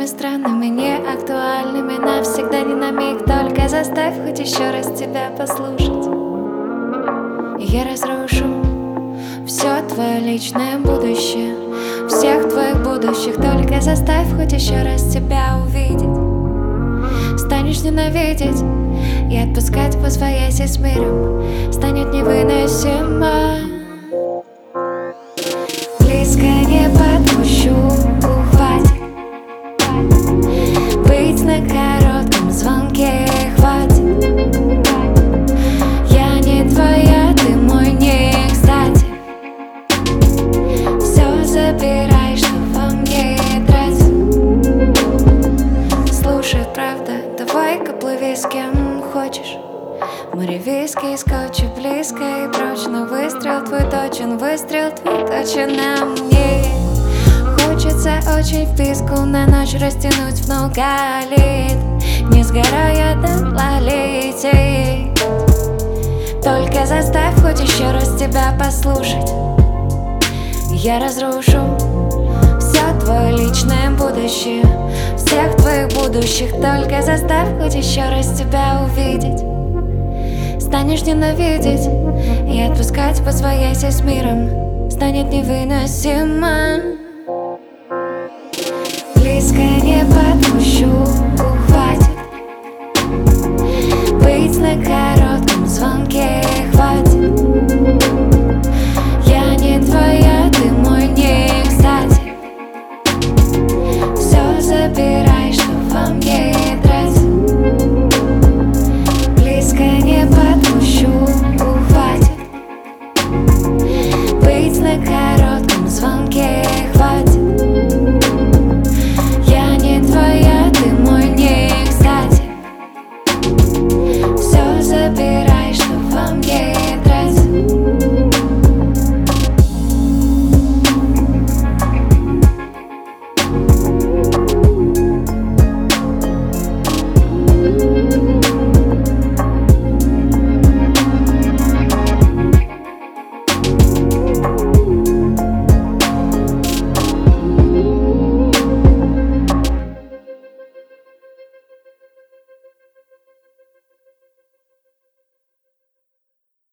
Странными, странными, неактуальными, навсегда, не на миг. Только заставь хоть еще раз тебя послушать, и я разрушу все твое личное будущее, всех твоих будущих. Только заставь хоть еще раз тебя увидеть. Станешь ненавидеть и отпускать восвояси с миром. Станет невыносимо. Близко не подпущу, хватит быть на коротком звонке, хватит. Я не твоя, ты мой не кстати. Все забирай, что во мне трать. Слушай, правда, давай-ка плыви с кем хочешь. Море виски, скотча близко и прочно. Выстрел твой точен, выстрел твой точен на мне. Хочется очень вписку на ночь растянуть в многолет, не сгорая дотла лететь. Только заставь хоть еще раз тебя послушать, я разрушу все твое личное будущее, всех твоих будущих. Только заставь хоть еще раз тебя увидеть. Станешь ненавидеть и отпускать восвояси с миром. Станет невыносимо. Близко не подпущу, хватит быть на